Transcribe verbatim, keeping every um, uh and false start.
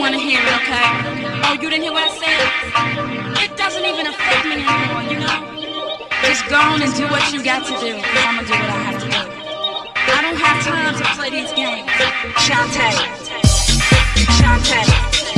want to hear it, okay? Oh, you didn't hear what I said? It doesn't even affect me anymore, you know? Just go on and do what you got to do, because I'm going to do what I have to do. I don't have time to play these games. Shantae. Shantae.